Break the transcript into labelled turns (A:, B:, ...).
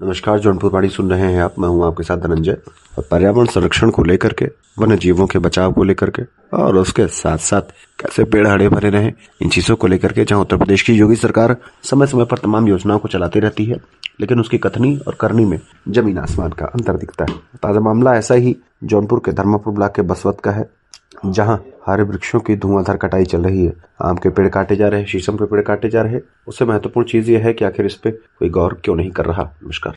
A: नमस्कार, जौनपुर वाणी सुन रहे हैं आप। मैं हूं आपके साथ धनंजय। और पर्यावरण संरक्षण को लेकर के, वन्य जीवों के बचाव को लेकर के और उसके साथ साथ कैसे पेड़ हरे भरे रहें, इन चीजों को लेकर के जहां उत्तर प्रदेश की योगी सरकार समय समय पर तमाम योजनाओं को चलाती रहती है, लेकिन उसकी कथनी और करनी में जमीन आसमान का अंतर दिखता है। ताजा मामला ऐसा ही जौनपुर के धर्मापुर ब्लॉक के बसवत का है, जहां हरे वृक्षों की धुआंधार कटाई चल रही है। आम के पेड़ काटे जा रहे हैं, शीशम के पेड़ काटे जा रहे हैं। उससे महत्वपूर्ण चीज यह है कि आखिर इस पे कोई गौर क्यों नहीं कर रहा। नमस्कार।